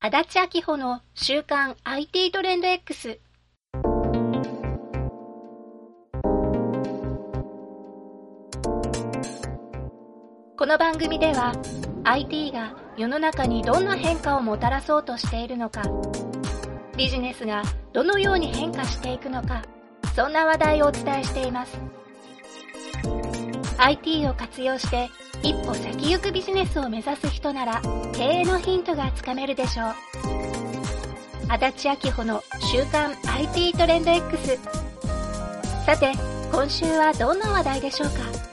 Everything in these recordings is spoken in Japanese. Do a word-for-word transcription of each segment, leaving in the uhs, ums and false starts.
足立明穂の週刊 アイティー トレンド X。 この番組では アイティー が世の中にどんな変化をもたらそうとしているのか、ビジネスがどのように変化していくのか、そんな話題をお伝えしています。 アイティー を活用して一歩先行くビジネスを目指す人なら経営のヒントがつかめるでしょう。足立明穂の週刊 アイティー トレンド X。 さて今週はどんな話題でしょうか。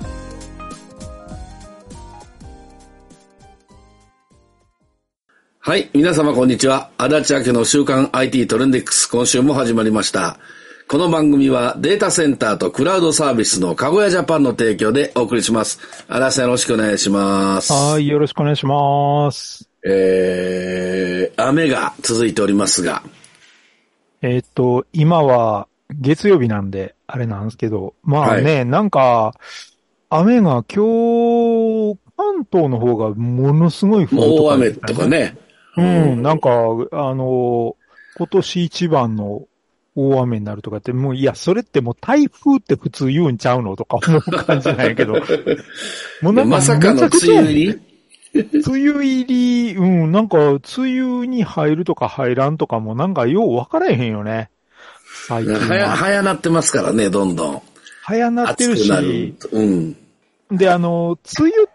はい、皆様こんにちは。足立明穂の週刊 アイティー トレンド X、 今週も始まりました。この番組はデータセンターとクラウドサービスのかごやジャパンの提供でお送りします。足立さんよろしくお願いします。 はい、よろしくお願いします。 えー、雨が続いておりますが。 えっと、今は月曜日なんで、あれなんですけど、まあね、はい、なんか、雨が今日、関東の方がものすごい降るとか、ね。 大雨とかね。 うん、なんか、あの、今年一番の大雨になるとかって、もう、いや、それってもう台風って普通言うんちゃうのとか思う感じなんやけど。 もうなんかまさかの梅雨入り梅雨入り、うん、なんか、梅雨に入るとか入らんとかもなんかよう分からへんよね。 最近は。はや、早なってますからね、どんどん。 早なってるし。 暑くなる。うん。 で、あの、梅雨って、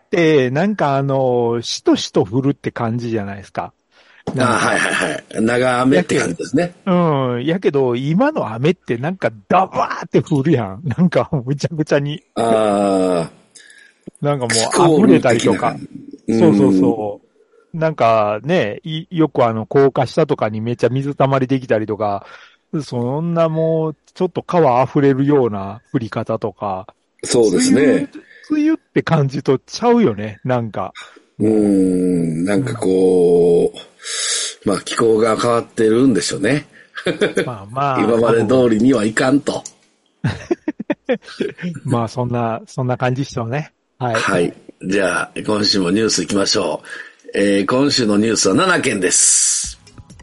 なんかあの、しとしと降るって感じじゃないですか。 ああ、はいはいはい。長雨って感じですね。 うん。やけど、今の雨ってなんかダバーって降るやん。なんかむちゃくちゃに。 ああ。 なんかもう溢れたりとか。そうそうそう。なんかね、よくあの、高架下とかにめっちゃ水たまりできたりとか、そんなもう、ちょっと川溢れるような降り方とか。 そうですね。 梅雨、梅雨って感じとちゃうよね、なんか。 うーん、なんかこう、うん、まあ気候が変わってるんでしょうね。まあまあ。今まで通りにはいかんと。 まあそんな、そんな感じっしょうね。はい。 はい。じゃあ、今週もニュース行きましょう。えー、今週のニュースはななけんです。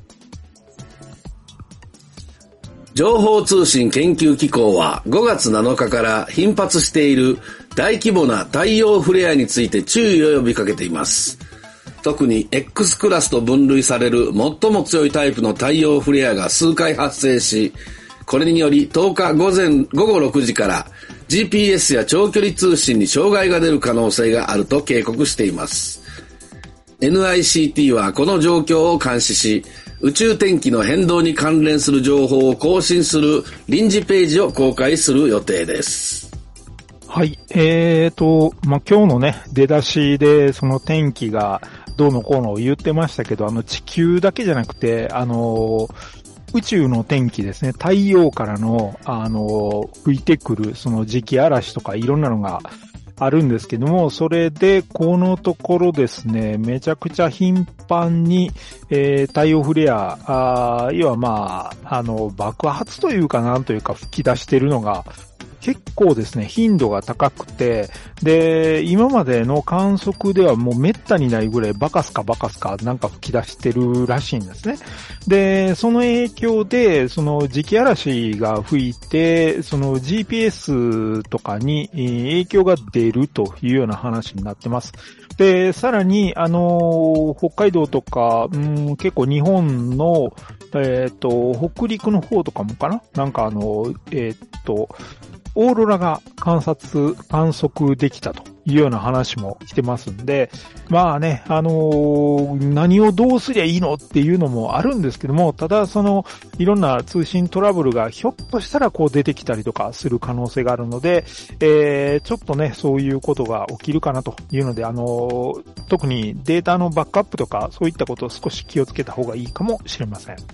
情報通信研究機構はごがつなのかから頻発している大規模な太陽フレアについて注意を呼びかけています。特に X クラスと分類される最も強いタイプの太陽フレアが数回発生し、これによりとおか午前午後ろくじから ジーピーエス や長距離通信に障害が出る可能性があると警告しています。エヌアイシーティー はこの状況を監視し、宇宙天気の変動に関連する情報を更新する臨時ページを公開する予定です。 はい。えーと、まあ、今日のね、出だしでその天気がどうのこうの言ってましたけど、あの地球だけじゃなくて、あの、宇宙の天気ですね、太陽からの、あの、吹いてくるその磁気嵐とかいろんなのがあるんですけども、それでこのところですね、めちゃくちゃ頻繁に、えー、太陽フレア、あ要はまあ、あの、爆発というかなんというか吹き出しているのが、結構ですね、頻度が高くて、で、今までの観測ではもう滅多にないぐらいバカスカバカスカなんか吹き出してるらしいんですね。で、その影響で、その磁気嵐が吹いて、その ジーピーエス とかに影響が出るというような話になってます。で、さらに、あの、北海道とか、うん、結構日本の、えっと、北陸の方とかもかななんかあの、えっと、オーロラが観察、観測できたというような話も来てますんで、まあね、あのー、何をどうすりゃいいのっていうのもあるんですけども、ただその、いろんな通信トラブルがひょっとしたらこう出てきたりとかする可能性があるので、えー、ちょっとね、そういうことが起きるかなというので、あのー、特にデータのバックアップとかそういったことを少し気をつけた方がいいかもしれません。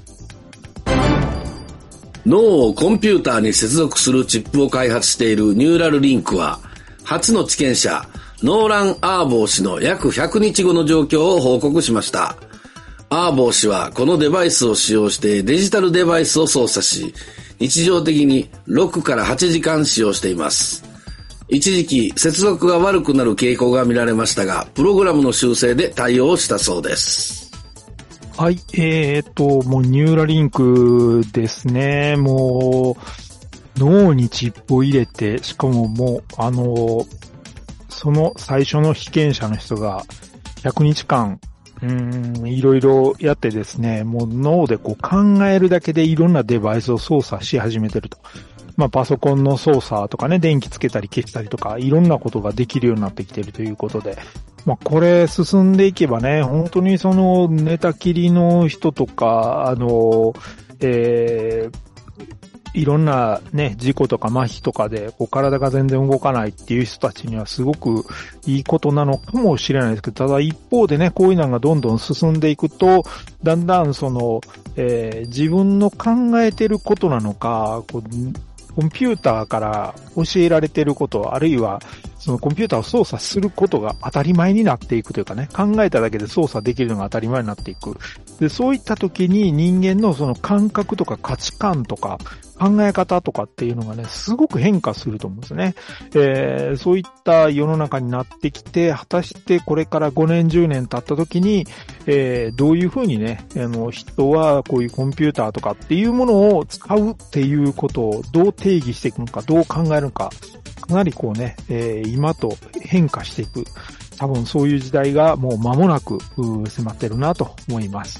脳をコンピューターに接続するチップを開発しているニューラルリンクは、初の治験者、ノーラン・アーボー氏の約ひゃくにちごの状況を報告しました。アーボー氏はこのデバイスを使用してデジタルデバイスを操作し、日常的にろくからはちじかん使用しています。一時期接続が悪くなる傾向が見られましたが、プログラムの修正で対応したそうです。 はい、えーと、もうニューラリンクですね。もう、脳にチップを入れて、しかももう、あの、その最初の被験者の人がひゃくにちかん、うーん、いろいろやってですね、もう脳でこう考えるだけでいろんなデバイスを操作し始めてると。まあパソコンの操作とかね、電気つけたり消したりとか、いろんなことができるようになってきているということで、まあこれ進んでいけばね、本当にその寝たきりの人とか、あの、えー、いろんなね、事故とか麻痺とかで、こう体が全然動かないっていう人たちにはすごくいいことなのかもしれないですけど、ただ一方でね、こういうのがどんどん進んでいくと、だんだんその、えー、自分の考えてることなのか、こうコンピューターから教えられていること、あるいはそのコンピューターを操作することが当たり前になっていくというかね、考えただけで操作できるのが当たり前になっていく。で、そういった時に人間のその感覚とか価値観とか考え方とかっていうのがね、すごく変化すると思うんですね。えー、そういった世の中になってきて、果たしてこれからごねんじゅうねん経った時に、えー、どういうふうにね、あの、人はこういうコンピューターとかっていうものを使うっていうことをどう定義していくのか、どう考えるのか、かなりこうね、えー、今と変化していく。多分そういう時代がもう間もなく迫ってるなと思います。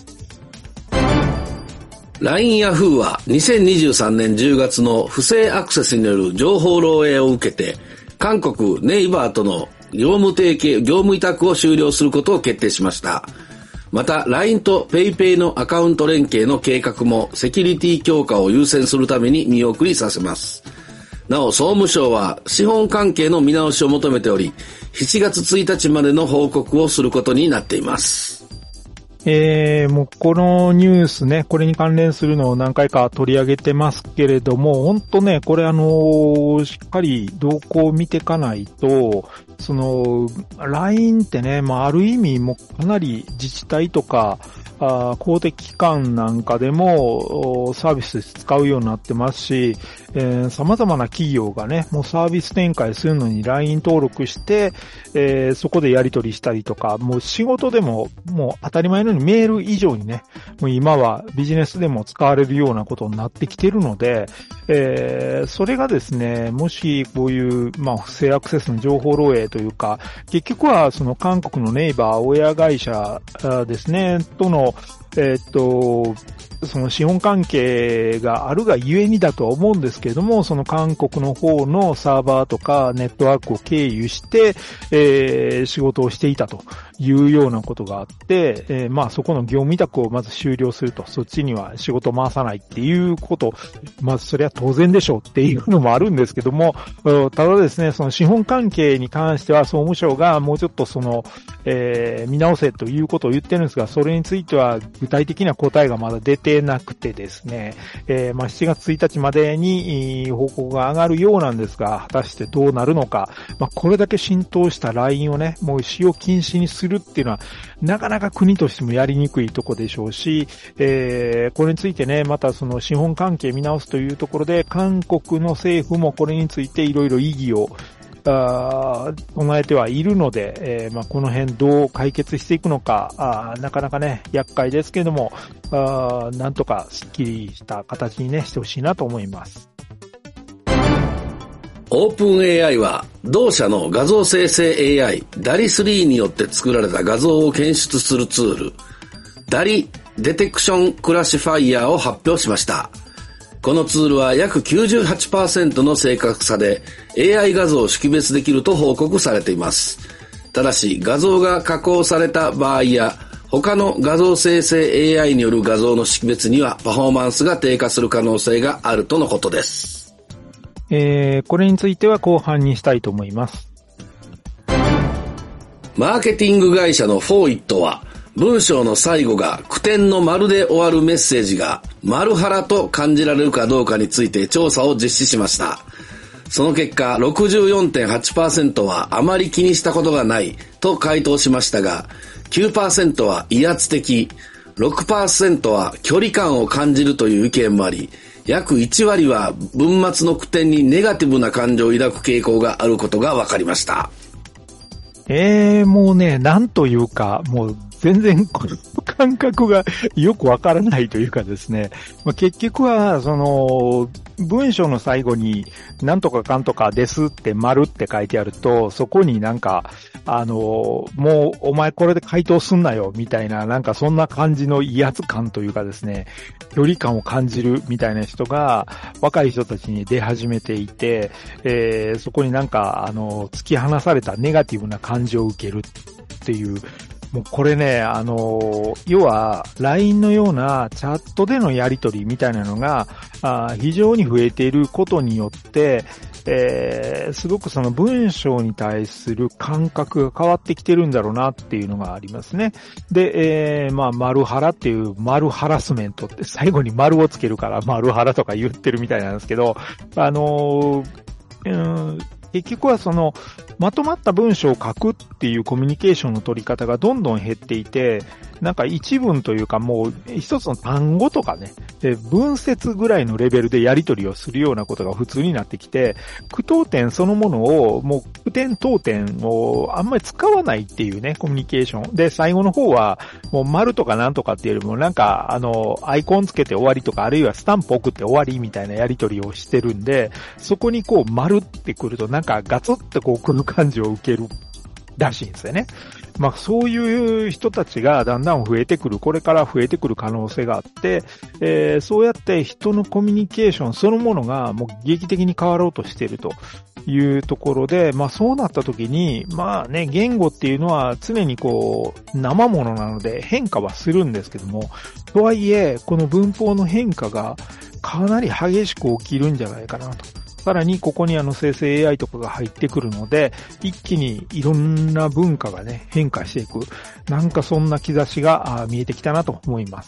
ライン ヤフーはにせんにじゅうさんねんじゅうがつの不正アクセスによる情報漏洩を受けて、韓国ネイバーとの業務提携、業務委託を終了することを決定しました。また ライン と PayPay のアカウント連携の計画もセキュリティ強化を優先するために見送りさせます。なお、総務省は資本関係の見直しを求めており、しちがつついたちまでの報告をすることになっています。 えー、もうこのニュースね、これに関連するのを何回か取り上げてますけれども、ほんとね、これあのー、しっかり動向を見ていかないと、その、ライン ってね、まあ、ある意味もうかなり自治体とか、あ公的機関なんかでもサービス使うようになってますし、えー、様々な企業がね、もうサービス展開するのに ライン 登録して、えー、そこでやり取りしたりとか、もう仕事でももう当たり前のようにメール以上にね、もう今はビジネスでも使われるようなことになってきてるので、えー、それがですね、もしこういう、まあ、不正アクセスの情報漏洩というか、結局はその韓国のネイバー親会社ですね、とのえっと、その資本関係があるがゆえにだとは思うんですけれども、その韓国の方のサーバーとかネットワークを経由して、えー、仕事をしていたというようなことがあって、えー、まあそこの業務委託をまず終了すると、そっちには仕事を回さないっていうこと、まあそれは当然でしょうっていうのもあるんですけども、ただですね、その資本関係に関しては総務省がもうちょっとその、えー、見直せということを言ってるんですが、それについては具体的な答えがまだ出てなくてですね、えー、まあしちがつついたちまでに報告が上がるようなんですが、果たしてどうなるのか、まあこれだけ浸透した ライン をね、もう使用禁止にするっていうのは、なかなか国としてもやりにくいとこでしょうし、えー、これについてね、またその資本関係見直すというところで、韓国の政府もこれについていろいろ異議をあ唱えてはいるので、えーまあ、この辺どう解決していくのか、あなかなかね、厄介ですけれども、あなんとかスッキリした形にね、してほしいなと思います。 オープン エーアイ は同社の画像生成 エーアイ ダリスリー によって作られた画像を検出するツール ダリ デテクションクラシファイヤーを発表しました。このツールは約 きゅうじゅうはちパーセント の正確さで エーアイ 画像を識別できると報告されています。ただし画像が加工された場合や他の画像生成 エーアイ による画像の識別にはパフォーマンスが低下する可能性があるとのことです。 えー、これについては後半にしたいと思います。 マーケティング会社のフォーイットは文章の最後が句点の丸で終わるメッセージが丸腹と感じられるかどうかについて調査を実施しました。その結果 ろくじゅうよんてんはちパーセント はあまり気にしたことがないと回答しましたが、きゅうパーセント は威圧的、ろくパーセント は距離感を感じるという意見もあり、約いちわりは文末の句点にネガティブな感情を抱く傾向があることが分かりました。 えー、もうね、なんというか、もう全然この感覚がよくわからないというかですね、まあ、結局は、その、文章の最後に、なんとかかんとかですって丸って書いてあると、そこになんか、あの、もうお前これで回答すんなよ、みたいな、なんかそんな感じの威圧感というかですね、距離感を感じるみたいな人が、若い人たちに出始めていて、えー、そこになんか、あの、突き放されたネガティブな感情を受けるっていう、もうこれね、あの、要は ライン のようなチャットでのやり取りみたいなのがあ非常に増えていることによって、えー、すごくその文章に対する感覚が変わってきてるんだろうなっていうのがありますね。で、えー、まあ、丸ハラっていう丸ハラスメントって最後に丸をつけるから丸ハラとか言ってるみたいなんですけど、あのー、うん結局はその、まとまった文章を書くっていうコミュニケーションの取り方がどんどん減っていて、なんか一文というかもう一つの単語とかね、文節ぐらいのレベルでやり取りをするようなことが普通になってきて、句読点そのものを、もう句点読点をあんまり使わないっていうね、コミュニケーション。で、最後の方は、もう丸とかなんとかっていうよりもなんか、あの、アイコンつけて終わりとか、あるいはスタンプ送って終わりみたいなやり取りをしてるんで、そこにこう丸ってくるとなんかガツってこう来る感じを受けるらしいんですよね。まあそういう人たちがだんだん増えてくる、これから増えてくる可能性があって、えー、そうやって人のコミュニケーションそのものがもう劇的に変わろうとしているというところで、まあそうなった時に、まあね、言語っていうのは常にこう生ものなので変化はするんですけども、とはいえこの文法の変化がかなり激しく起きるんじゃないかなと。さらにここにあの生成 エーアイ とかが入ってくるので、一気にいろんな文化がね、変化していく。なんかそんな兆しが見えてきたなと思います。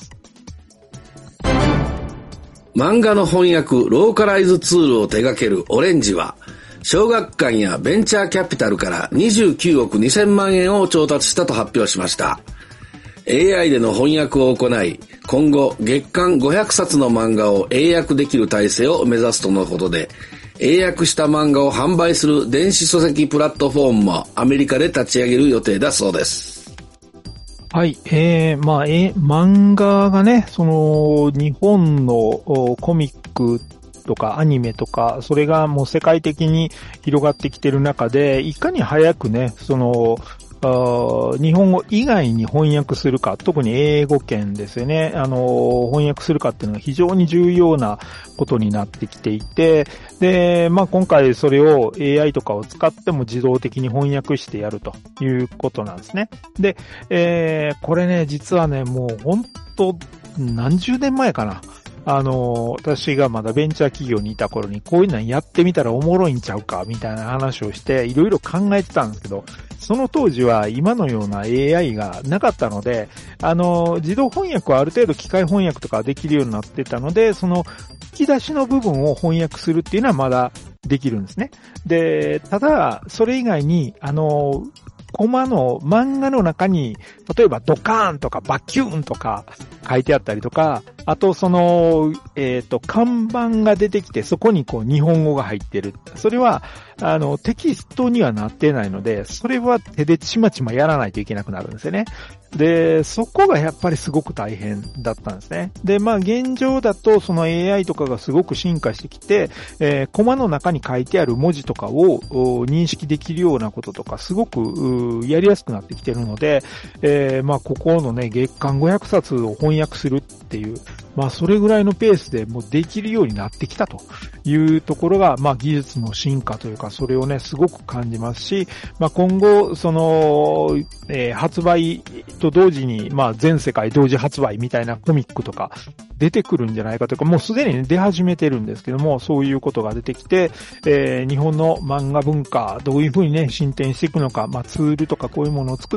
漫画の翻訳、ローカライズツールを手掛けるオレンジは、小学館やベンチャーキャピタルからにじゅうきゅうおくにせんまんえんを調達したと発表しました。エーアイ での翻訳を行い、今後月間ごひゃくさつの漫画を英訳できる体制を目指すとのことで、英訳した漫画を販売する電子書籍プラットフォームもアメリカで立ち上げる予定だそうです。 はい、えー、まあ、えー、漫画がね、その、日本のコミックとかアニメとか、それがもう世界的に広がってきてる中で、いかに早くね、その、日本語以外に翻訳するか、特に英語圏ですよね。あの、翻訳するかっていうのは非常に重要なことになってきていて、で、まあ今回それを エーアイ とかを使っても自動的に翻訳してやるということなんですね。で、えー、これね、実はね、もう本当何十年前かな。あの、私がまだベンチャー企業にいた頃にこういうのやってみたらおもろいんちゃうかみたいな話をしていろいろ考えてたんですけど、その当時は今のような エーアイ がなかったので、あの、自動翻訳はある程度機械翻訳とかできるようになってたので、その引き出しの部分を翻訳するっていうのはまだできるんですね。で、ただ、それ以外に、あの、コマの漫画の中に、例えばドカーンとかバキューンとか書いてあったりとか、あとその、えっと、看板が出てきてそこにこう日本語が入ってる。それは、あの、テキストにはなってないので、それは手でちまちまやらないといけなくなるんですよね。で、そこがやっぱりすごく大変だったんですね。で、まあ現状だとその エーアイ とかがすごく進化してきて、えー、コマの中に書いてある文字とかを認識できるようなこととかすごくやりやすくなってきてるので、えー、まあここのね、月間ごひゃくさつを翻訳するっていう、まあそれぐらいのペースでもうできるようになってきたというところが、まあ技術の進化というか、それをね、すごく感じますし、まあ今後、その、えー、発売と同時に、まあ全世界同時発売みたいなコミックとか出てくるんじゃないかというか、もうすでに、ね、出始めてるんですけども、そういうことが出てきて、えー、日本の漫画文化、どういうふうにね、進展していくのか、まあツールとかこういうものを作って、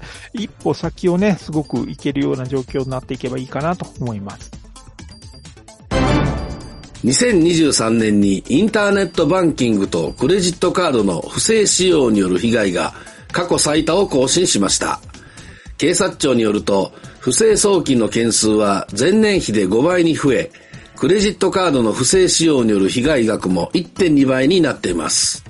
一歩先をね、すごくいけるような状況になっていけばいいかなと思います。 にせんにじゅうさんねんにインターネットバンキングとクレジットカードの不正使用による被害が過去最多を更新しました。警察庁によると、不正送金の件数は前年比でごばいに増え、クレジットカードの不正使用による被害額も いってんにばいになっています。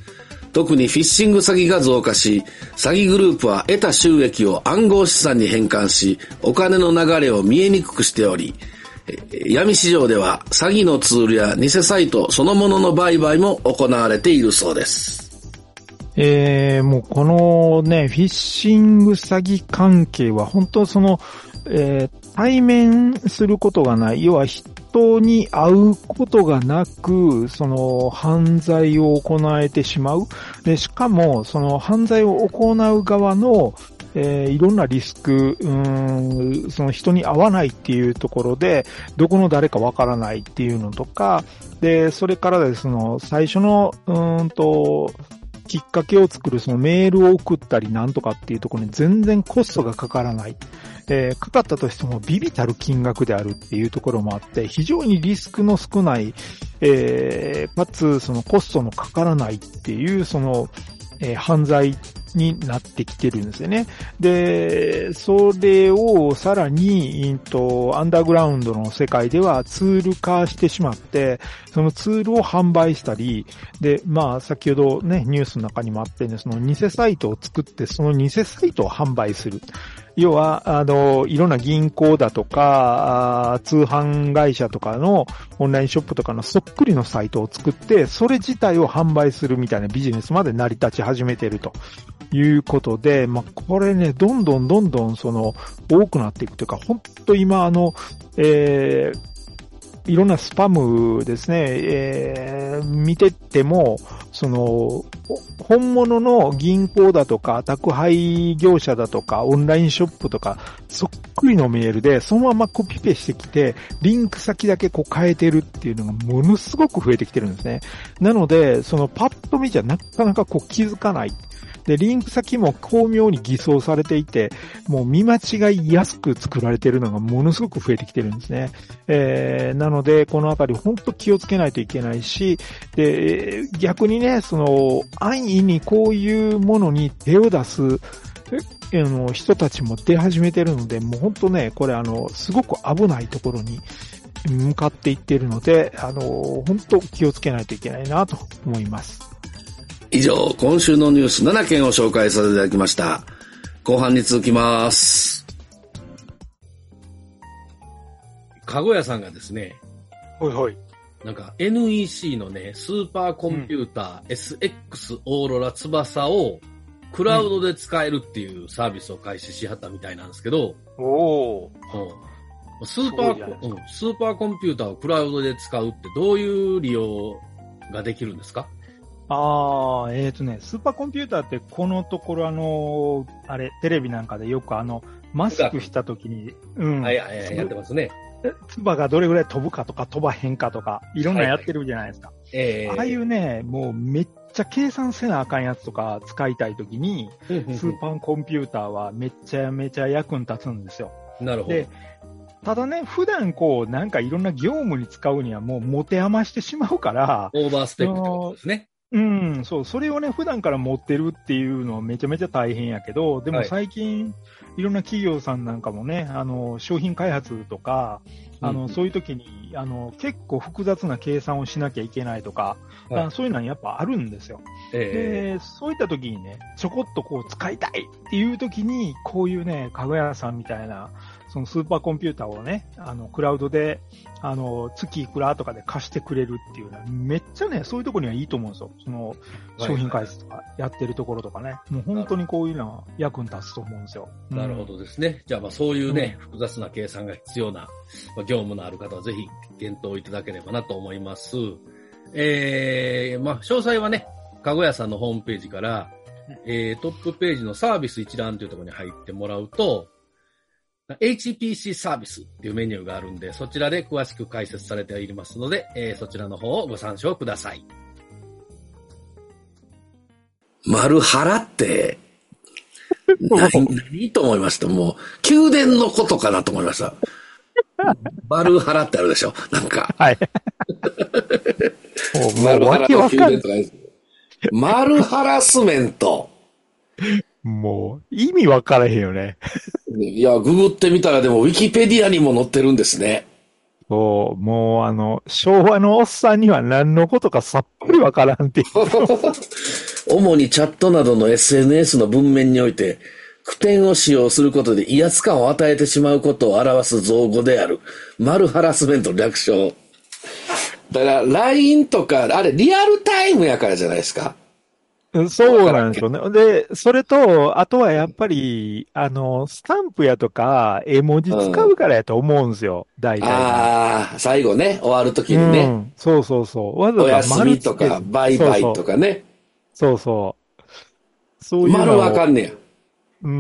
特にフィッシング詐欺が増加し、詐欺グループは得た収益を暗号資産に変換し、お金の流れを見えにくくしており、闇市場では詐欺のツールや偽サイトそのものの売買も行われているそうです。 えー、もうこのね、フィッシング詐欺関係は本当その、えー、対面することがない、要は人に会うことがなく、その犯罪を行えてしまう。で、しかもその犯罪を行う側のえー、いろんなリスク、うーん、その人に会わないっていうところで、どこの誰かわからないっていうのとか、で、それからですね、最初の、うーんと、きっかけを作るそのメールを送ったりなんとかっていうところに全然コストがかからない。えー、かかったとしてもビビたる金額であるっていうところもあって、非常にリスクの少ない、えー、かつそのコストのかからないっていう、その、えー、犯罪になってきてるんですよね。で、それをさらに、インと、アンダーグラウンドの世界ではツール化してしまって、そのツールを販売したり、で、まあ、先ほどね、ニュースの中にもあってね、その偽サイトを作って、その偽サイトを販売する。要は、あの、いろんな銀行だとか、通販会社とかのオンラインショップとかのそっくりのサイトを作って、それ自体を販売するみたいなビジネスまで成り立ち始めているということで、まあ、これね、どんどんどんどんその、多くなっていくというか、ほんと今あの、えー、いろんなスパムですね、えー、見てても、その、本物の銀行だとか、宅配業者だとか、オンラインショップとか、そっくりのメールで、そのままコピペしてきて、リンク先だけこう変えてるっていうのがものすごく増えてきてるんですね。なので、そのパッと見じゃなかなかこう気づかない。で、リンク先も巧妙に偽装されていて、もう見間違いやすく作られているのがものすごく増えてきてるんですね。えー、なので、このあたり本当気をつけないといけないし、で、逆にね、その、安易にこういうものに手を出す、あの、人たちも出始めてるので、もう本当ね、これあの、すごく危ないところに向かっていっているので、あの、本当気をつけないといけないなと思います。 以上、今週のニュースななけんを紹介させていただきました。後半に続きます。かごやさんがですね、 ほいほい。 なんか エヌイーシー のね、スーパーコンピューター、うん、エスエックス オーロラ翼をクラウドで使えるっていうサービスを開始しはったみたいなんですけど、 うん、おースーパー、うん、スーパーコンピューターをクラウドで使うってどういう利用ができるんですか？ ああ、えっとね、スーパーコンピューターってこのところあの、あれ、テレビなんかでよくあの、マスクしたときに、うん。 はいはいはい、やってますね。 唾がどれぐらい飛ぶかとか飛ばへんかとか、いろんなやってるじゃないですか。はいはい、えー、ああいうね、もうめっちゃ計算せなあかんやつとか使いたいときに、スーパーコンピューターはめちゃめちゃ役に立つんですよ。 なるほど。でただね、普段こう、なんかいろんな業務に使うにはもう持て余してしまうから、 オーバースペックってことですね。 うん、そう、それをね、普段から持ってるっていうのはめちゃめちゃ大変やけど、でも最近、はい、いろんな企業さんなんかもね、あの、商品開発とか、あの、うん、そういう時に、あの、結構複雑な計算をしなきゃいけないとか、はい、そういうのはやっぱあるんですよ。えー、で、そういった時にね、ちょこっとこう使いたいっていう時に、こういうね、かごやさんみたいな、そのスーパーコンピューターをね、あの、クラウドで、あの、月いくらとかで貸してくれるっていうのは、めっちゃね、そういうところにはいいと思うんですよ。その、商品開発とかやってるところとかね。はい、もう本当にこういうのは役に立つと思うんですよ。 なるほどですね。うん、じゃあまあそういうね、うん、複雑な計算が必要な、まあ、業務のある方はぜひ検討いただければなと思います。えー、まあ詳細はね、かごやさんのホームページから、えー、トップページのサービス一覧というところに入ってもらうと、エイチピーシー サービスっていうメニューがあるんで、そちらで詳しく解説されていますので、えー、そちらの方をご参照ください。丸腹って、何、何と思いました。もう、宮殿のことかなと思いました。丸腹ってあるでしょなんか。はい。丸腹の宮殿とかです。丸ハラスメント。 もう、意味わからへんよね。 いや、ググってみたらでも、ウィキペディアにも載ってるんですね。 そう、もうあの、昭和のおっさんには何のことかさっぱりわからんっていう。 主にチャットなどの エスエヌエス の文面において、句点を使用することで威圧感を与えてしまうことを表す造語である。マルハラスメント略称。だから ライン とか、あれリアルタイムやからじゃないですか。 そうなんですよね。で、それと、あとはやっぱり、あの、スタンプやとか、絵文字使うからやと思うんですよ。うん、大体。 ああ、最後ね、終わるときにね、うん。 そうそうそう。わざわざおやすみとか、バイバイとかね。 そうそう。そういうの。 丸わかんねや。 うん、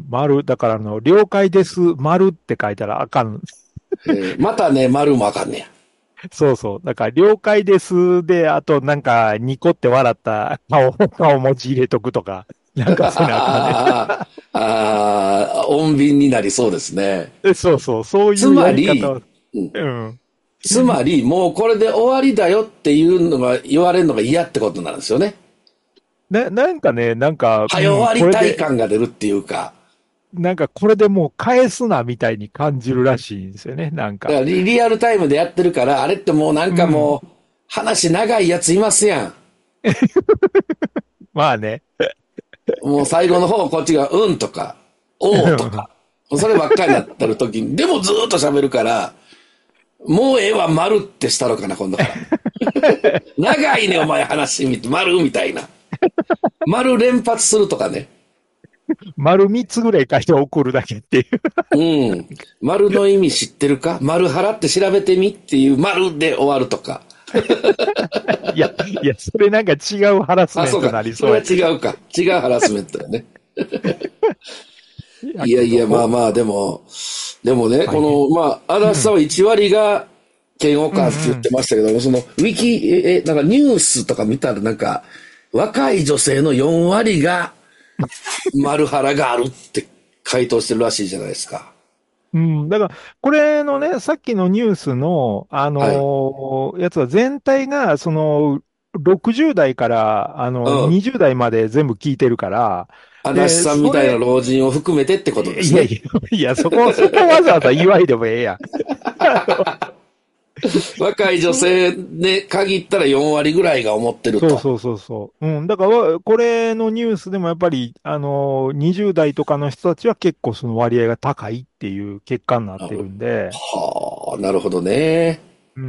丸。だからあの、了解です、丸って書いたらあかん。 えー、またね、丸もあかんねや。 そうそう。だから、了解ですで、あと、なんか、ニコって笑った顔、顔文字入れとくとか、なんかせなあかんね。 ああ、穏便になりそうですね。 そうそう、そういうやり方を。 うん。つまり、もうこれで終わりだよっていうのが、言われるのが嫌ってことなんですよね。 な、なんかね、なんか。 早終わりたい感が出るっていうか。 なんかこれでもう返すなみたいに感じるらしいんですよね、なんか。 だからリ、リアルタイムでやってるから、あれってもうなんかもう、話長いやついますやん。 まあね。 もう最後の方こっちが、うんとか、おうとか、そればっかりになってる時に、でもずーっと喋るから、もうええわ、丸ってしたのかな、今度から。長いね、お前話見て、丸みたいな。丸連発するとかね。 丸三つぐらい書いて送るだけっていう。 うん。丸の意味知ってるか？丸払って調べてみっていう丸で終わるとか。 いや、いや、それなんか違うハラスメントになりそうや。 それは違うか。違うハラスメントだよね。いやいや、まあまあ、でも、でもね、この、まあ、足立さんはいち割が嫌悪感って言ってましたけども、うんうん、その、ウィキ、え、なんかニュースとか見たらなんか、若い女性のよん割が、丸腹があるって回答してるらしいじゃないですか。 うん。だから、これのね、さっきのニュースの、あのーはい、やつは全体が、その、ろくじゅう代から、あの、うん、にじゅう代まで全部聞いてるから、 足立さんみたいな老人を含めてってことですね。 いやいや、いや、そこ、そこわざわざ祝いでもええやん。 若い女性で限ったらよん割ぐらいが思ってると。 そうそうそうそう。うん。だから、これのニュースでもやっぱり、あの、にじゅう代とかの人たちは結構その割合が高いっていう結果になってるんで。 はあ、なるほどね。 うん、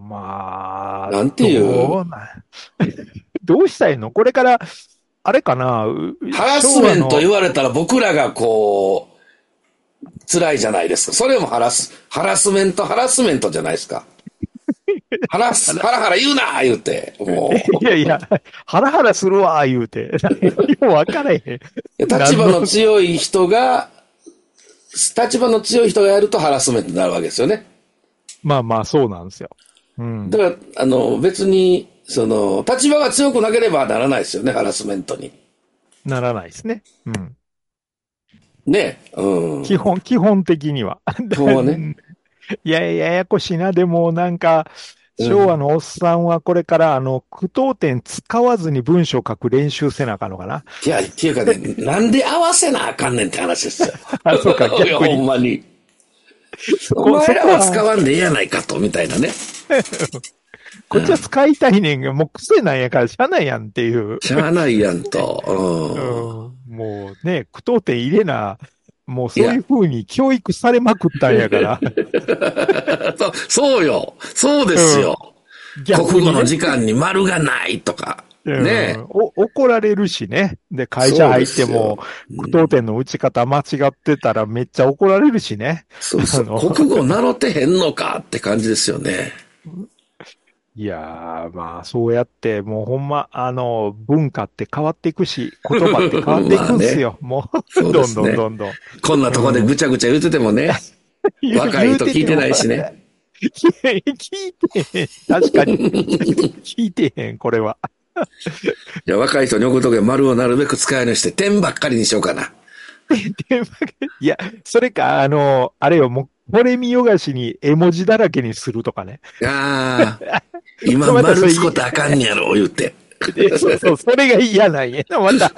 まあ。 なんていう。 どうな、どうしたいのこれから、あれかなハラスメント言われたら僕らがこう、辛いじゃないですか。それもハラス、ハラスメント、ハラスメントじゃないですか。ハラス、ハラハラ言うな言うて。もう。いやいや、ハラハラするわ言うて。よう分からへん。 立場の強い人が、立場の強い人がやるとハラスメントになるわけですよね。 まあまあ、そうなんですよ。うん。 だから、あの、別に、その、立場が強くなければならないですよね、ハラスメントに。 ならないですね。うん。 ね、うん。 基本、基本的には。 そうね。 いやいや、ややこしいな。でも、なんか、昭和のおっさんはこれから、あの、句読点使わずに文章書く練習せなあかんのかな。 いや、っていうかね、なんで合わせなあかんねんって話ですよ。 あ、そうか、逆に。 ほんまに。お前らは使わんでええやないかと、みたいなね。 こっちは使いたいねんが、もう癖なんやからしゃあないやんっていう。 しゃあないやんと。 うん、もうね、句読点入れな、もうそういう風に教育されまくったんやから。 そうそうよ。そうですよ。うんね、国語の時間に丸がないとか。ね、 うん、お。怒られるしね。で、会社入っても、句読点の打ち方間違ってたらめっちゃ怒られるしね。 そうそう。国語習ってへんのかって感じですよね。 いやー、まあ、そうやって、もうほんま、あの、文化って変わっていくし、言葉って変わっていくんすよ。ね、もう、ね、どんどんどんどん。 こんなとこでぐちゃぐちゃ言っててもね、うん、若い人聞いてないしね。 聞いてへん。確かに。聞いてへん、これは。 いや、若い人に送るときは丸をなるべく使いのして、点ばっかりにしようかな。 点ばっかり。いや、それか、あの、あれよ、もう、これ見よがしに絵文字だらけにするとかね。 ああ。今、丸つことあかんやろ、言うて。 そうそう、それが嫌なんや。また。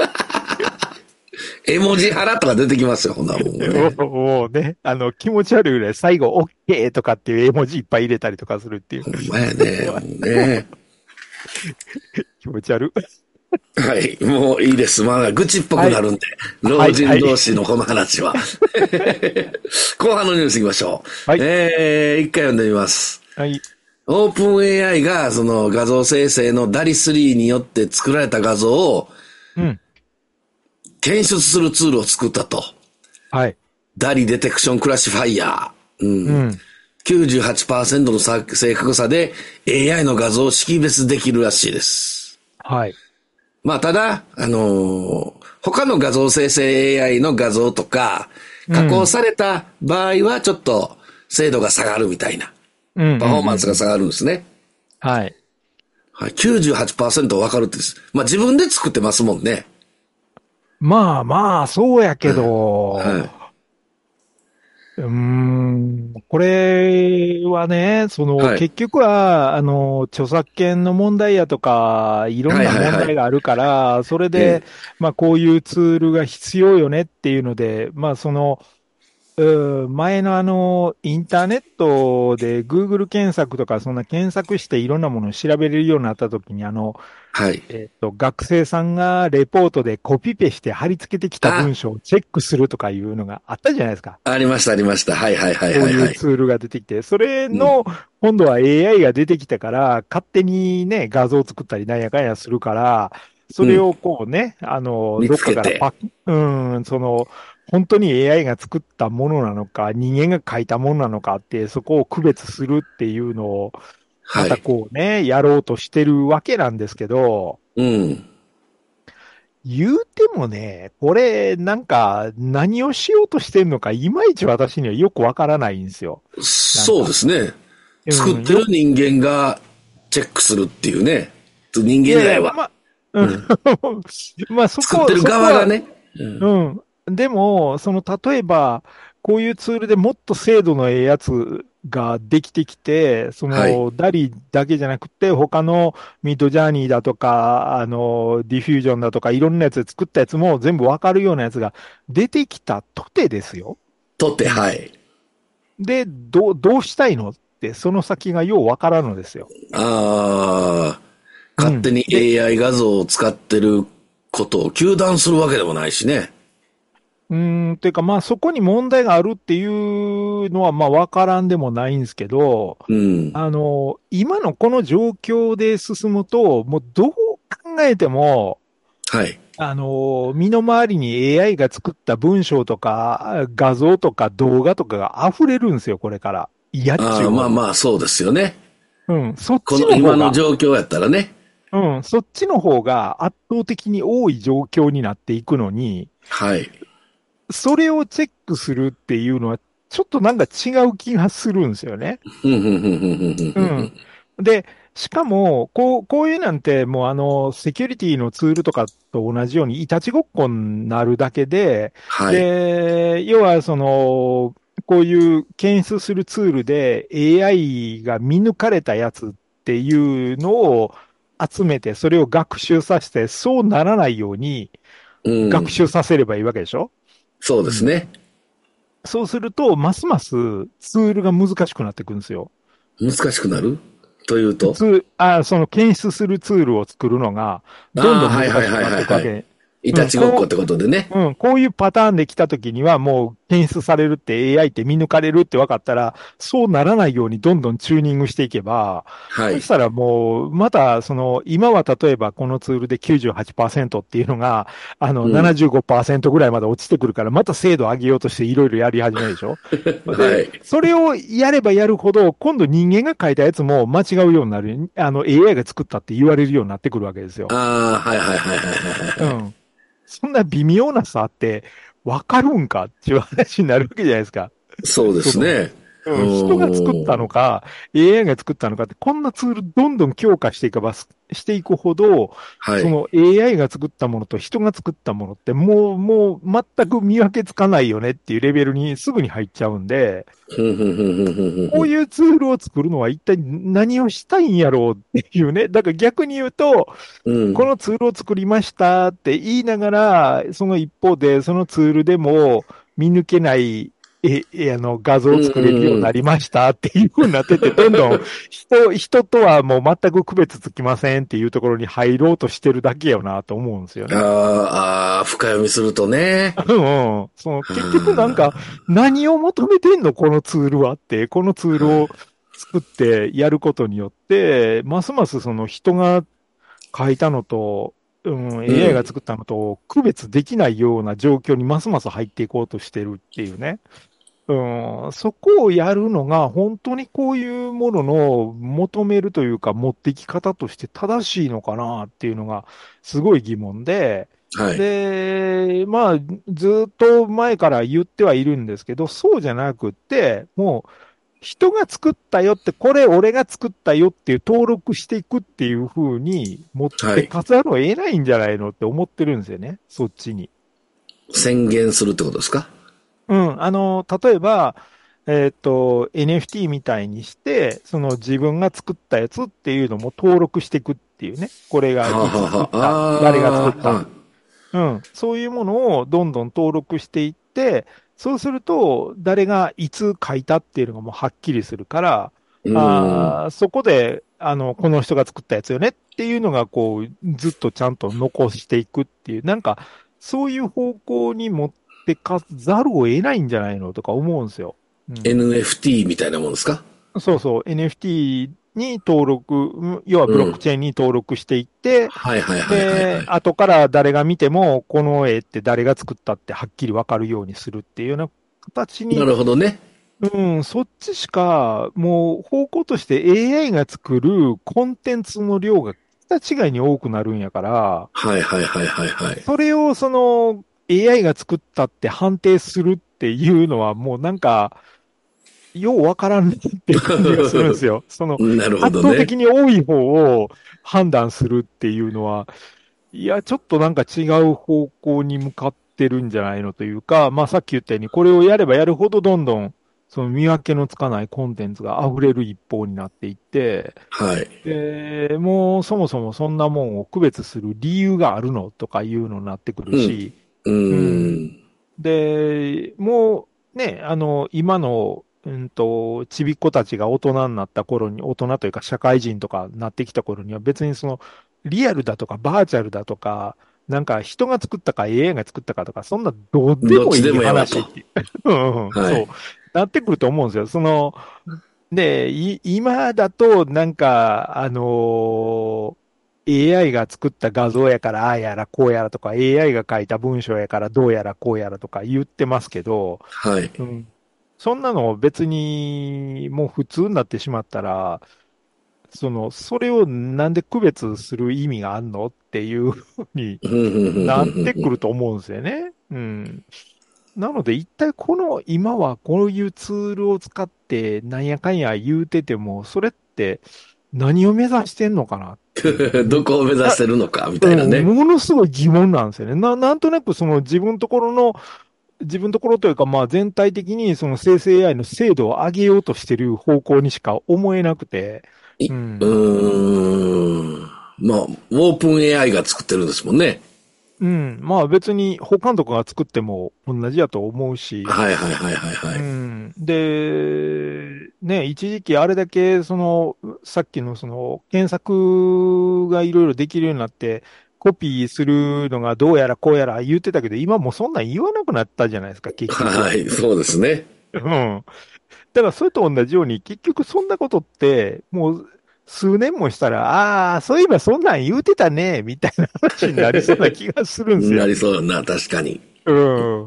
絵文字腹とか出てきますよ、ほんなもんね。 もうね、あの、気持ち悪いぐらい、最後、オッケーとかっていう絵文字いっぱい入れたりとかするっていう。 ほんまやね、ほんね。 気持ち悪い。 はい。もういいです。まあ、愚痴っぽくなるんで。はい、老人同士のこの話は。はい、後半のニュース行きましょう。はい、えー、一回読んでみます。はい。オープン エーアイ がその画像生成の ダリスリー によって作られた画像を、うん。検出するツールを作ったと。はい。ダリデテクションクラシファイヤー。うん。うん、きゅうじゅうはちパーセント の正確さで エーアイ の画像を識別できるらしいです。はい。まあ、ただ、あのー、他の画像生成 エーアイ の画像とか、加工された場合はちょっと精度が下がるみたいな。うん。パフォーマンスが下がるんですね。はい。はい。きゅうじゅうはちパーセント わかるってです。まあ、自分で作ってますもんね。 まあまあ、そうやけど、はいはい、うーん、これはね、その、はい、結局は、あの、著作権の問題やとか、いろんな問題があるから、はいはいはい、それで、ええ、まあこういうツールが必要よねっていうので、まあその、前のあの、インターネットで Google 検索とか、そんな検索していろんなものを調べれるようになったときに、あの、はい。えっと、学生さんがレポートでコピペして貼り付けてきた文章をチェックするとかいうのがあったじゃないですか。 ありました、ありました。はいはいはいはい、 はい。そういうツールが出てきて、それの、今度は エーアイ が出てきたから、勝手にね、画像を作ったりなんやかんやするから、それをこうね、うん、あの、どっかからパッ、うん、その、本当に エーアイ が作ったものなのか、人間が書いたものなのかって、そこを区別するっていうのを、またこうね、はい、やろうとしてるわけなんですけど、うん。言うてもね、これ、なんか、何をしようとしてんのか、いまいち私にはよくわからないんですよ。 そうですね。作ってる人間がチェックするっていうね。人間以外は。まあ、うん、まあそこ作ってる側がね。 うん。うん。でも、その、例えば、こういうツールでもっと精度のええやつができてきて、その、はい、ダリだけじゃなくて、他のミッドジャーニーだとか、あの、ディフュージョンだとか、いろんなやつで作ったやつも全部わかるようなやつが出てきたとてですよ。 とて、はい。 で、どう、どうしたいのって、その先がようわからんのですよ。 ああ、勝手に エーアイ 画像を使ってることを糾弾するわけでもないしね。 うーん、ていうかまあそこに問題があるっていうのはまあわからんでもないんですけど、うん、あの、今のこの状況で進むと、もうどう考えても、はい。あの、身の回りに エーアイ が作った文章とか画像とか動画とかが溢れるんですよ、これから。嫌っちゅう。 ああ、まあまあそうですよね。 うん、そっちの方が。 この今の状況やったらね。 うん、そっちの方が圧倒的に多い状況になっていくのに、はい。それをチェックするっていうのは、ちょっとなんか違う気がするんですよね。うん。で、しかも、こう、こういうなんて、もうあの、セキュリティのツールとかと同じように、いたちごっこになるだけで、はい、で、要はその、こういう検出するツールで エーアイ が見抜かれたやつっていうのを集めて、それを学習させて、そうならないように、学習させればいいわけでしょ、うん、 そうですね、うん。 そうすると、ますますツールが難しくなってくるんですよ。 難しくなるというとツあその検出するツールを作るのが、どんどん難しくなっていくわけ。 いたちごっこってことでね、 うん。うん。こういうパターンで来たときには、もう検出されるって エーアイ って見抜かれるって分かったら、そうならないようにどんどんチューニングしていけば、はい。そしたらもう、また、その、今は例えばこのツールで きゅうじゅうはちパーセント っていうのが、あの、ななじゅうごパーセント ぐらいまで落ちてくるから、また精度上げようとしていろいろやり始めるでしょはい。それをやればやるほど、今度人間が書いたやつも間違うようになる。あの、エーアイ が作ったって言われるようになってくるわけですよ。 ああ、はいはいはいはいはい。うん。 そんな微妙な差って分かるんかっていう話になるわけじゃないですか。 そうですね。 うん、人が作ったのか、エーアイ が作ったのかって、こんなツールどんどん強化していけば、していくほど、はい、その エーアイ が作ったものと人が作ったものってもう、もう全く見分けつかないよねっていうレベルにすぐに入っちゃうんで、こういうツールを作るのは一体何をしたいんやろうっていうね。だから逆に言うと、うん、このツールを作りましたって言いながら、その一方でそのツールでも見抜けないえ、え、あの、画像を作れるようになりましたっていう風になってて、どんどん人、人とはもう全く区別つきませんっていうところに入ろうとしてるだけよなと思うんですよあね。 あ、ああ、深読みするとね。 うんうん。その、結局なんか、 あ何を求めてんのこのツールはって、このツーーはい。 ルを作ってやることによって、ますますその人が書いたのと、うん、 うエーアイ がん。 作ったのと区別できないような状況にますます入っていこうとしてるっていうね。うん、そこをやるのが本当にこういうものの求めるというか持ってき方として正しいのかなっていうのがすごい疑問で、 はい。 で、まあ、ずっと前から言ってはいるんですけど、そうじゃなくって、もう人が作ったよって、これ俺が作ったよっていう登録していくっていう風に持ってはい。 かざるを得ないんじゃないのって思ってるんですよね、そっちに。 宣言するってことですか？ うん、あの、例えば、えっと、エヌエフティー みたいにして、その自分が作ったやつっていうのも登録していくっていうね。これがはあ、 いつはあ、 作った、誰が作っはあ、ああ、 た。 はうん。そういうものをどんどん登録していって、そうすると、誰がいつ書いたっていうのがもうはっきりするから、 うん。 あーそこで、あの、この人が作ったやつよねっていうのが、こう、ずっとちゃんと残していくっていう、なんか、そういう方向に持ってかざるを得ないんじゃないのとか思うんですよ。うん。 エヌエフティー みたいなもんですか？ そうそう、エヌエフティー に登録、うん要はブロックうん。 チェーンに登録していって、 はいはいはいはいはで、 い。 後から誰が見ても、この絵って誰が作ったってはっきりわかるようにするっていうような形なに、 るほどね。 うん、そっちしか、もう方向として エーアイ が作るコンテンツの量が桁違いに多くなるんやから、 はいはいはいはいはい。 それをその エーアイ が作ったって判定するっていうのはもうなんか、ようわからんなっていう感じがするんですよ。そのなるほ圧どね。 倒的に多い方を判断するっていうのは、いや、ちょっとなんか違う方向に向かってるんじゃないのというか、まあさっき言ったように、これをやればやるほどどんどん、その見分けのつかないコンテンツが溢れる一方になっていって、 はい。 で、もうそもそもそんなもんを区別する理由があるのとかいうのになってくるうん。 し、 ううん。 ーん。 で、もうね、あの、今の、うんと、ちびっ子たちが大人になった頃に、大人というか社会人とかなってきた頃には別にその、リアルだとかバーチャルだとか、なんか人が作ったか エーアイ が作ったかとか、そんなどうでどっちでもいいもやわと。 話っていううんうんそう、 はい。 なってくると思うんですよ。その、で、い、今だと、なんか、あのー エーアイ が作った画像やからああやらこうやらとか、エーアイ が書いた文章やからどうやらこうやらとか言ってますけど、 はい。 うん。そんなの別にもう普通になってしまったら、その、それをなんで区別する意味があんのっていうふうにふんふんふんふなっんふんふん。 てくると思うんですよね。うん。なので一体この今はこういうツールを使ってなんやかんや言うてても、それって何を目指してんのかなっていうのがもう、 どこを目指なしてるのか、みたいなうん、 ね。 ものすごい疑問なんですよね。な、なんとなくその自分のところの、自分のところというかまあ全体的にその生成 エーアイ の精度を上げようとしてる方向にしか思えなくて、 い、ううん。 ーん。まあ、オープン エーアイ が作ってるんですもんね。 うん。まあ別に他のとこが作っても同じやと思うし、 はいはいはいはいはうい。 ん。で、ね、一時期あれだけ、その、さっきのその、検索がいろいろできるようになって、コピーするのがどうやらこうやら言ってたけど、今もうそんなん言わなくなったじゃないですか、結局。 はい、そうですね。 うん。だからそれと同じように、結局そんなことって、もう数年もしたら、ああ、そういえばそんなん言うてたね、みたいな話になりそうな気がするんですなよ。 りそうだな、確かに。 うん。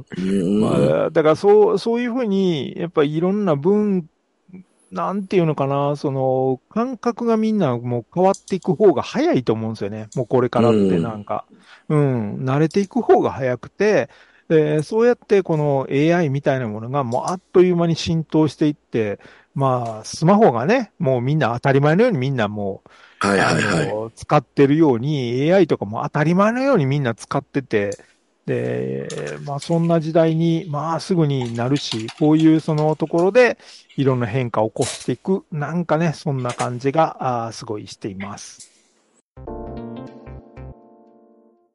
うーん。 まあ、だからそう、そういうふうに、やっぱりいろんな文、なんていうのかな、その、感覚がみんなもう変わっていく方が早いと思うんですよね。もうこれかうらってん。 なんか、うん、慣れていく方が早くて、で、そうやってこの エーアイ みたいなものがもうあっという間に浸透していって、まあ、スマホがね、もうみんな当たり前のようにみんなもう、 はいあはいはい。 の、使ってるように エーアイ とかも当たり前のようにみんな使ってて、で、まあそんな時代に、まあすぐになるし、こういうそのところでいろんな変化を起こしていく、なんかね、そんな感じが、あーすごいしています。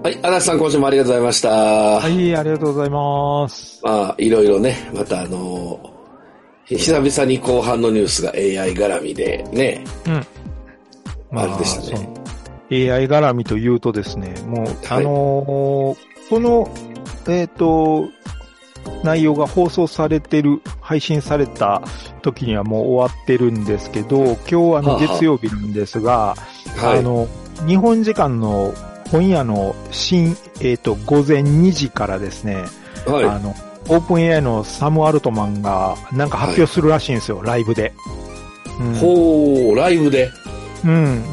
はい、足立さん今週もありがとうございました。 はい、ありがとうございます。 まあ、いろいろね、またあのー、久々に後半のニュースが エーアイ 絡みでね。うん。まあ、あれでしたね。 エーアイ 絡みというとですね、もう、はい、あのー、この、えっと、内容が放送されてる、配信された時にはもう終わってるんですけど、今日あの月曜日なんですが、ははあの、日本時間の今夜の新、えっと、午前にじからですね、はい、あの、オープン エーアイ のサム・アルトマンがなんか発表するらしいんですよ、はい、ライブで、 うん。ほー、ライブで。 うん。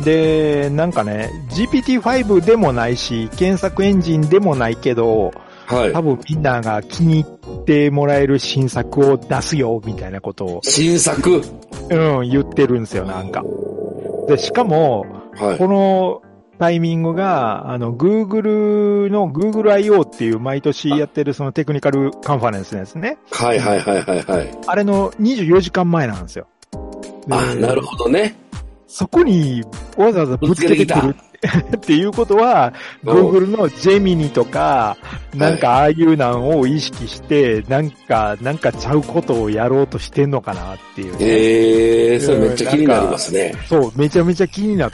で、なんかね、ジーピーティーファイブ でもないし、検索エンジンでもないけど、はい。多分みんなが気に入ってもらえる新作を出すよ、みたいなことを。 新作うん、言ってるんですよ、なんか。で、しかも、はい、このタイミングが、あの、Google の Google アイオー っていう毎年やってるそのテクニカルカンファレンスですね。 はいはいはいはいはい。 あれのにじゅうよじかんまえなんですよ。 あ、なるほどね。 そこにわざわざぶつけてくるっていうことは、Google のジェミニとか、なんかああいうのを意識して、なんか、なんかちゃうことをやろうとしてんのかなっていう、ね。 ええー、それめっちゃ気になりますね。 そう、めちゃめちゃ気になって、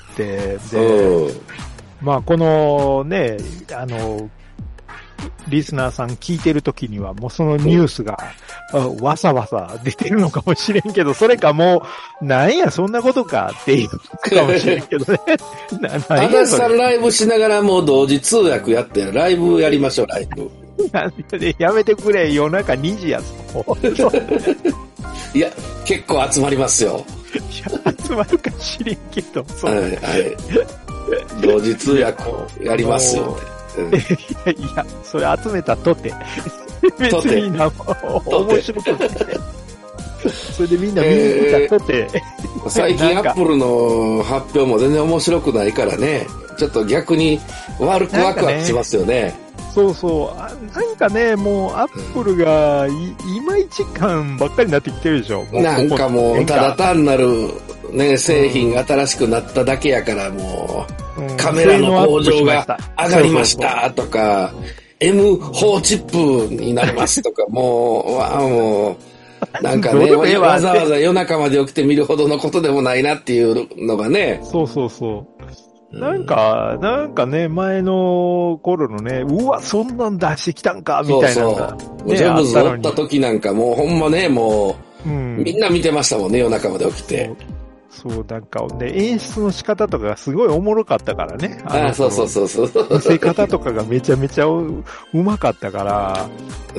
で、まあこのね、あの、リスナーさん聞いてるときにはもうそのニュースが、わさわさ出てるのかもしれんけど、それかもう、なんやそんなことかっていうかもしれんけどね。 足立さんライブしながらもう同時通訳やって、ライブやりましょう、ライブ。 なんでやめてくれ、夜中にじやぞ。 いや、結構集まりますよ。 いや、集まるか知れんけど、 そう。はい、はい。同時通訳やりますよ。うん、いや、 いや、それ集めたとて。別にな、面白くて。それでみんな見に来たとて。えー、最近アップルの発表も全然面白くないからね。ちょっと逆に悪くワクワクしますよね。 そうそう。なんかね、もうアップルがい、いまいち感ばっかりになってきてるでしょ。 なんかもう、ただ単なるね、製品が新しくなっただけやからもう、うん、カメラの向上が上がりましたとか、エムフォー チップになりますとか、もう、わもう、なんかね、わざわざ夜中まで起きて見るほどのことでもないなっていうのがね。 そうそうそう。なんか、なんかね、前の頃のね、うわ、そんなん出してきたんか、みたいなのが、ね。 そうそう。ジョブズ乗った時なんかもうほんまね、もう、うん、みんな見てましたもんね、夜中まで起きて。 そう、なんか、で、演出の仕方とかがすごいおもろかったからね。 ああ、そうそうそうそう。 見せ方とかがめちゃめちゃ う, うまかったから、うん、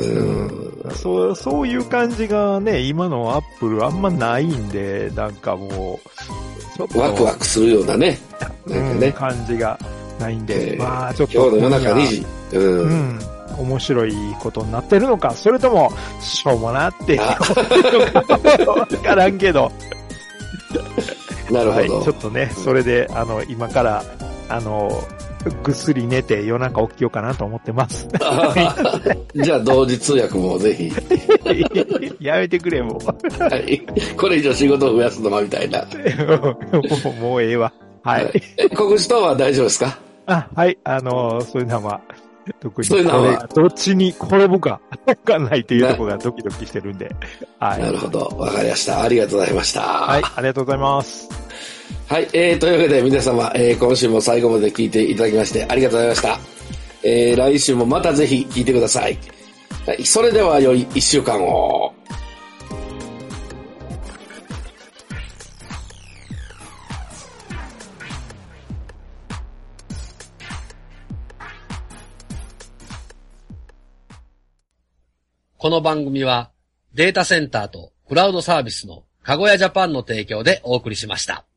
そう、そういう感じがね、今のアップルあんまないんで、なんかもう、ワクワクするようなね、 なんかね、うん、感じがないんで、えー、まあちょっと今日の夜中にじ、うん、 うん、面白いことになってるのか、それとも、しょうもなって、わからんけど。 なるほど、 はい。ちょっとね、それで、あの、今から、あの、ぐっすり寝て夜中起きようかなと思ってます。 じゃあ、同時通訳もぜひ。 やめてくれ、もう。 はい。これ以上仕事を増やすのかみたいな。 もう、もうええわ。はい。はい、 告知等は大丈夫ですか？ あ、はい。あの、そういうのは、特にこれがどっちに転ぶかわかんないというところがドキドキしてるんで。はい。 なるほど。わかりました。ありがとうございました。 はい。ありがとうございます。 はい。えー、というわけで皆様、えー、今週も最後まで聞いていただきましてありがとうございました。えー、来週もまたぜひ聞いてください。はい。それでは良い一週間を。 この番組はデータセンターとクラウドサービスのかごやジャパンの提供でお送りしました。